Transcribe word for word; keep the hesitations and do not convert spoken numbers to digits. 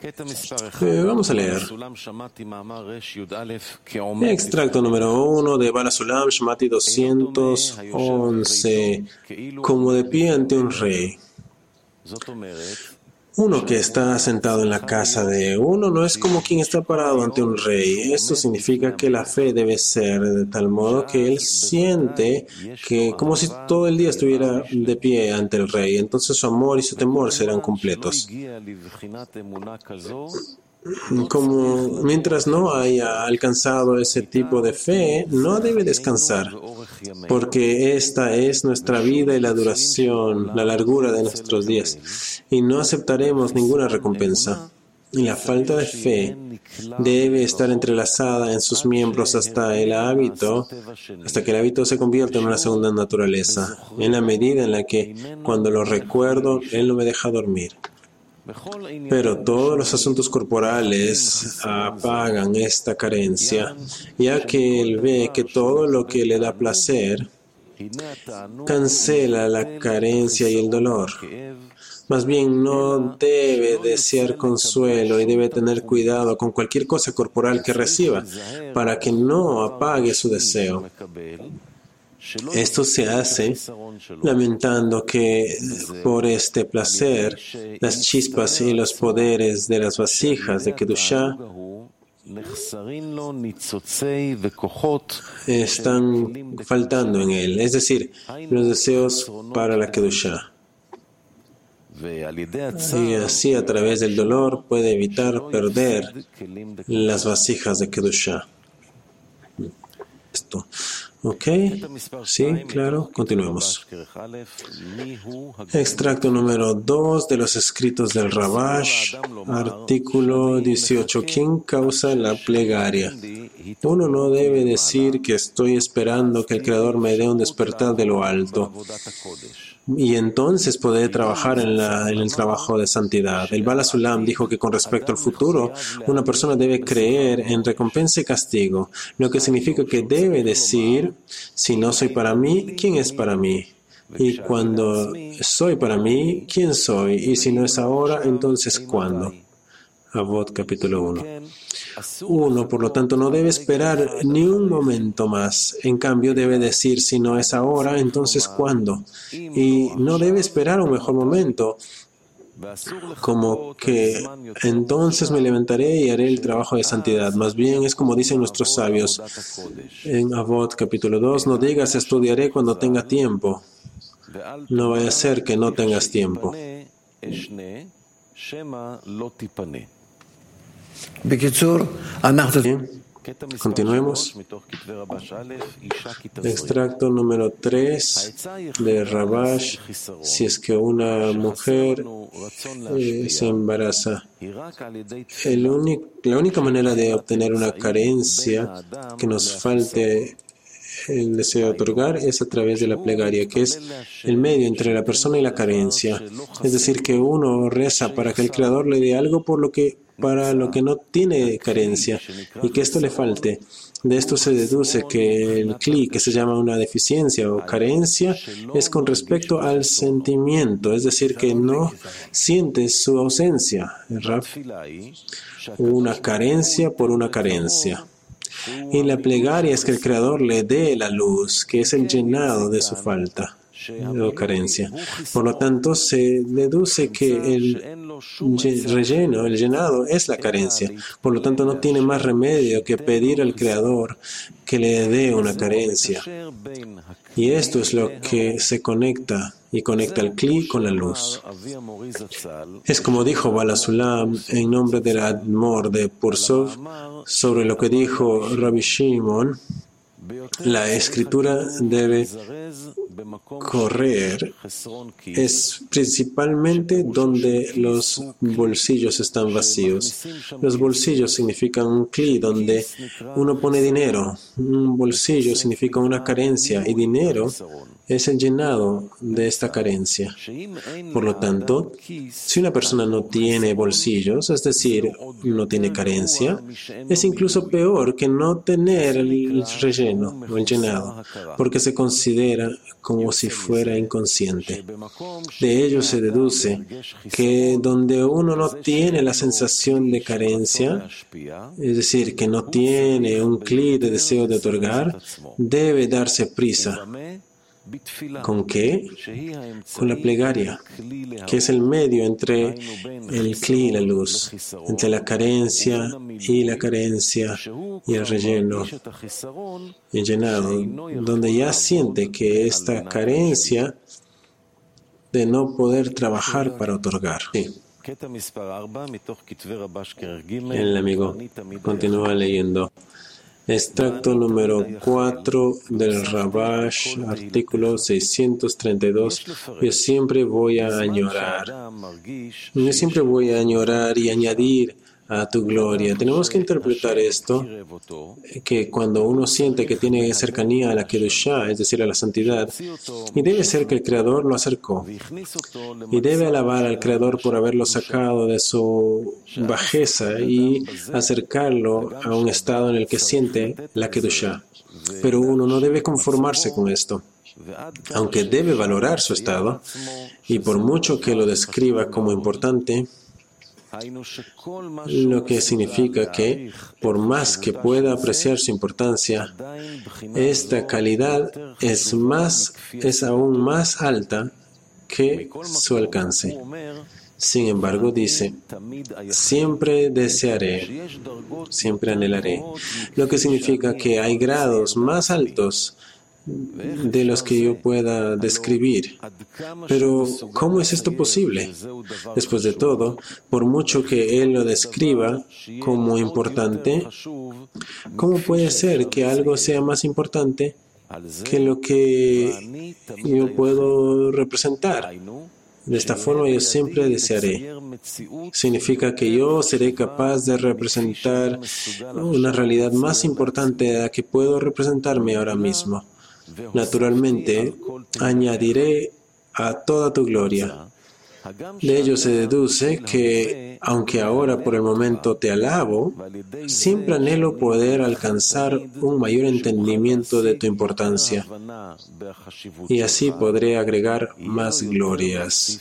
Eh, vamos a leer. Extracto número uno de Bala Sulam, Shmati doscientos once. Como de pie ante un rey. Uno que está sentado en la casa de uno no es como quien está parado ante un rey. Esto significa que la fe debe ser de tal modo que él siente que como si todo el día estuviera de pie ante el rey. Entonces su amor y su temor serán completos. Como mientras no haya alcanzado ese tipo de fe, no debe descansar, porque esta es nuestra vida y la duración, la largura de nuestros días, y no aceptaremos ninguna recompensa. Y la falta de fe debe estar entrelazada en sus miembros hasta el hábito, hasta que el hábito se convierta en una segunda naturaleza, en la medida en la que, cuando lo recuerdo, él no me deja dormir. Pero todos los asuntos corporales apagan esta carencia, ya que él ve que todo lo que le da placer cancela la carencia y el dolor. Más bien, no debe desear consuelo y debe tener cuidado con cualquier cosa corporal que reciba para que no apague su deseo. Esto se hace lamentando que por este placer, las chispas y los poderes de las vasijas de Kedushá están faltando en él, es decir, los deseos para la Kedushá. Y así, a través del dolor, puede evitar perder las vasijas de Kedushá. Esto. ¿Ok? Sí, claro. Continuemos. Extracto número dos de los escritos del Rabash, artículo dieciocho. ¿Quién causa la plegaria? Uno no debe decir que estoy esperando que el Creador me dé un despertar de lo alto y entonces poder trabajar en, la, en el trabajo de santidad. El Bala Sulam dijo que con respecto al futuro, una persona debe creer en recompensa y castigo, lo que significa que debe decir, si no soy para mí, ¿quién es para mí? Y cuando soy para mí, ¿quién soy? Y si no es ahora, entonces ¿cuándo? Avot capítulo uno. Uno, por lo tanto, no debe esperar ni un momento más. En cambio, debe decir, si no es ahora, entonces ¿cuándo? Y no debe esperar un mejor momento, como que entonces me levantaré y haré el trabajo de santidad. Más bien es como dicen nuestros sabios en Avot capítulo dos, no digas estudiaré cuando tenga tiempo. No vaya a ser que no tengas tiempo. Bien. Continuemos. Extracto número tres de Rabash. Si es que una mujer eh, se embaraza, el único, la única manera de obtener una carencia que nos falte el deseo de otorgar es a través de la plegaria, que es el medio entre la persona y la carencia. Es decir, que uno reza para que el Creador le dé algo por lo que, para lo que no tiene carencia y que esto le falte. De esto se deduce que el cli, que se llama una deficiencia o carencia, es con respecto al sentimiento, es decir, que no siente su ausencia, ¿verdad? Una carencia por una carencia. Y la plegaria es que el Creador le dé la luz, que es el llenado de su falta o carencia. Por lo tanto, se deduce que el relleno, el llenado, es la carencia. Por lo tanto, no tiene más remedio que pedir al Creador que le dé una carencia. Y esto es lo que se conecta y conecta el Kli con la luz. Es como dijo Bala Sulam en nombre del Admor de Pursov sobre lo que dijo Rabbi Shimon. La escritura debe correr es principalmente donde los bolsillos están vacíos. Los bolsillos significan un cli donde uno pone dinero. Un bolsillo significa una carencia y dinero es el llenado de esta carencia. Por lo tanto, si una persona no tiene bolsillos, es decir, no tiene carencia, es incluso peor que no tener el relleno o el llenado, porque se considera como si fuera inconsciente. De ello se deduce que donde uno no tiene la sensación de carencia, es decir, que no tiene un cli de deseo de otorgar, debe darse prisa. ¿Con qué? Con la plegaria, que es el medio entre el cli y la luz, entre la carencia y la carencia y el relleno, el llenado, donde ya siente que esta carencia de no poder trabajar para otorgar. Sí. El amigo continúa leyendo. Extracto número cuatro del Rabash, artículo seiscientos treinta y dos. Yo siempre voy a añorar. Yo siempre voy a añorar y añadir a tu gloria. Tenemos que interpretar esto, que cuando uno siente que tiene cercanía a la Kedushá, es decir, a la santidad, y debe ser que el Creador lo acercó, y debe alabar al Creador por haberlo sacado de su bajeza y acercarlo a un estado en el que siente la Kedushá. Pero uno no debe conformarse con esto, aunque debe valorar su estado, y por mucho que lo describa como importante, lo que significa que, por más que pueda apreciar su importancia, esta calidad es, más, es aún más alta que su alcance. Sin embargo, dice, siempre desearé, siempre anhelaré, lo que significa que hay grados más altos de los que yo pueda describir. Pero, ¿cómo es esto posible? Después de todo, por mucho que él lo describa como importante, ¿cómo puede ser que algo sea más importante que lo que yo puedo representar? De esta forma yo siempre desearé. Significa que yo seré capaz de representar una realidad más importante a la que puedo representarme ahora mismo. Naturalmente, añadiré a toda tu gloria. De ello se deduce que, aunque ahora por el momento te alabo, siempre anhelo poder alcanzar un mayor entendimiento de tu importancia. Y así podré agregar más glorias.